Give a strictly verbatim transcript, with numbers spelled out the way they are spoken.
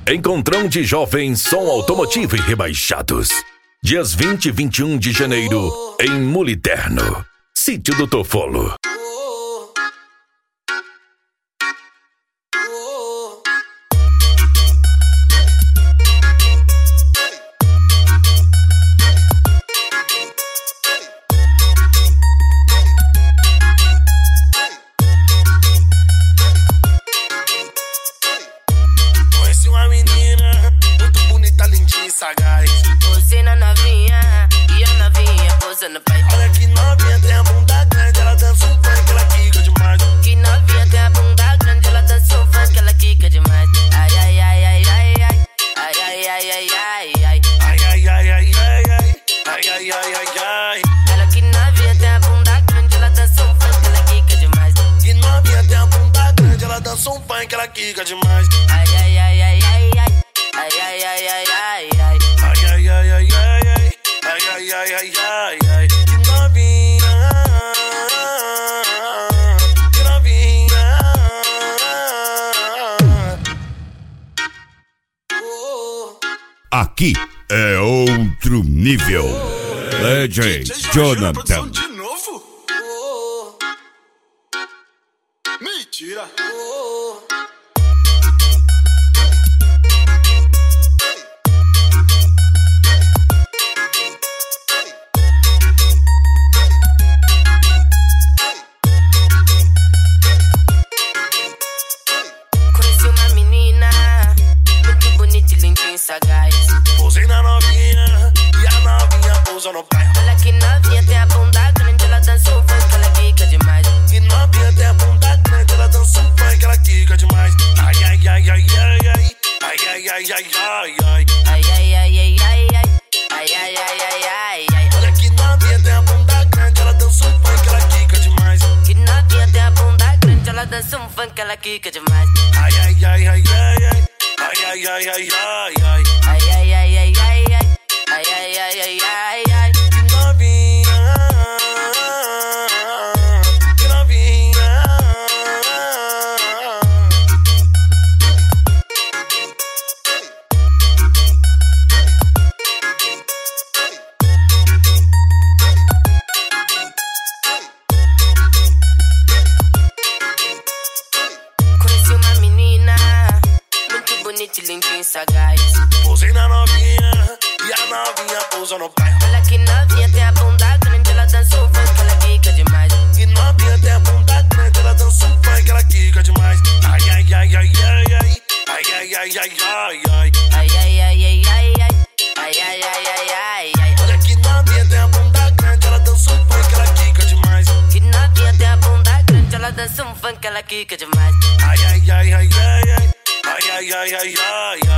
Encontrão de Jovens Som Automotivo e Rebaixados. Dias vinte e vinte e um de janeiro, em Muliterno, Sítio do Tofolo. Conheci uma menina muito bonita, lindinha e sagaz. Você na novinha e a novinha posando pai. Olha que novinha, tem a bunda grande, ela dança um funk, ela quica demais. Que novinha tem a bunda grande, ela dança um funk, ela quica demais. Ai, ai, ai, ai, ai, ai. Ai, ai, ai, ai, ai, ai. Ai, ai, ai, ai, ai, ai. Ai, ai, ai, ai, ai. Ela que novinha tem a bunda grande, ela dança um funk, ela quica demais. Que novinha, tem a bunda grande, ela dança um funk, ela quica demais. Ai, ai, ai, ai, ai, ai. Ai, ai, ai, ai, ai, ai. Ai, ai, ai, ai, ai, ai. Ai, ai, ai, ai, ai, ai. Que novinha, que novinha. Oh. Aqui é outro nível. D J Jonathan. De novo? Oh. Mentira. Oh. Conheci uma menina muito bonita e lindinha e sagaz. Pousei na novinha e a novinha pousa no pé. Olha que novinha tem a bunda grande, ela dança um funk, ela quica demais. Que novinha, tem a bunda grande, ela dança um funk, ela quica demais. Ai, ai, ai, ai, ai, ai. Ai, ai, ai, ai, ai, ai. Ai, ai, ai, ai, ai, ai. Ai, ai, ai, ai, ai, ai. Olha que novinha, tem a bunda grande, ela dança um funk, ela quica demais. Que novinha tem a bunda grande, ela dança um funk, ela quica demais. Ai, ai, ai, ai, ai, ai. Ai, ai, ai, ai, ai, ai. Ai, ai, ai, ai, ai, ai. Ai, ai, ai, ai, ai, ai. Que novinha, que novinha. Conheci uma menina muito bonita e lindinha e sagaz. Pousei na novinha e a novinha pousa no pé. Olha que novinha tem a bunda grande, ela dança um funk, ela quica demais. Que novinha, tem a bunda grande, ela dança um funk, ela quica demais. Ai, ai, ai, ai, ai, ai. Ai, ai, ai, ai, ai, ai. Ai, ai, ai, ai, ai, ai. Ai, ai, ai, ai, ai, ai. Olha que novinha, tem a bunda grande, ela dança um funk, ela quica demais. Que novinha tem a bunda grande, ela dança um funk, ela quica demais. Ai, ai, ai, ai, ai, ai. Ai, ai, ai, ai, ai, ai.